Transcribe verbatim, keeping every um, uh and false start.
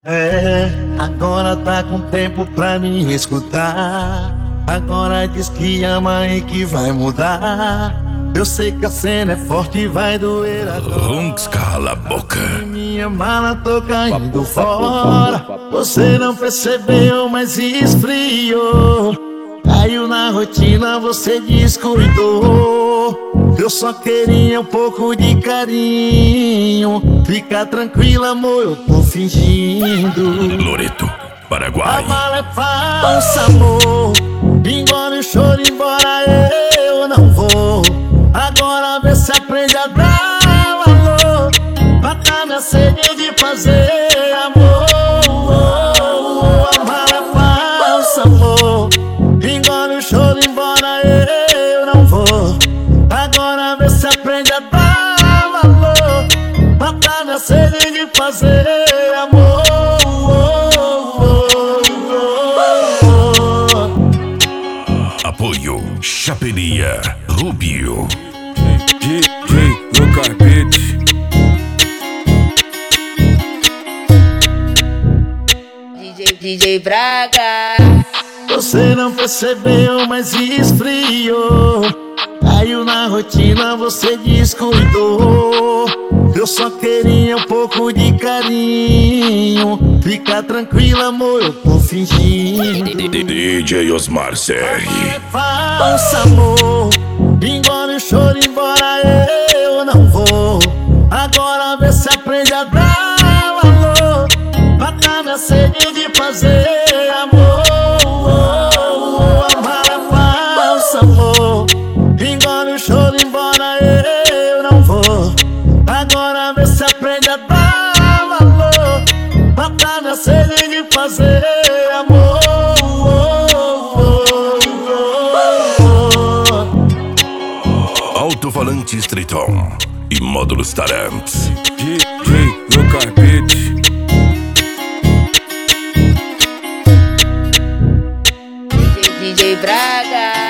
É, agora tá com tempo pra me escutar. Agora diz que ama e que vai mudar. Eu sei que a cena é forte e vai doer agora. Runks, cala a boca. Minha mala tô caindo fora. Você não percebeu, mas esfriou. Caiu na rotina, você descuidou. Eu só queria um pouco de carinho. Fica tranquila, amor, eu tô fingindo. Loreto, Paraguai. A mala é falsa, amor. Engole o choro, embora eu não vou. Agora vê se aprende a dar valor. Mata minha sede de fazer amor. A mala é falsa, amor. Engole o choro, embora eu não vou. Agora vê se aprende a dar valor. Mata minha sede de fazer amor. Apoio Chaperia Rubio. G, G, no carpete. D J, D J Braga. Você não percebeu, mas esfriou. Caiu na rotina, você descuidou. Eu só queria um pouco de carinho. Fica tranquila, amor, eu tô fingindo. D J Osmar C R. É falsa, amor. Engole o choro, embora eu não vou. Agora vê se aprende a dar valor. Mata minha sede de fazer amor. A mala é falsa, amor. Engole o choro, embora eu não vou. Agora vê se aprende a dar valor. Mata minha sede de fazer amor. Alto-falantes Triton e módulos Taramps. G, G, no carpete. D J, D J Braga.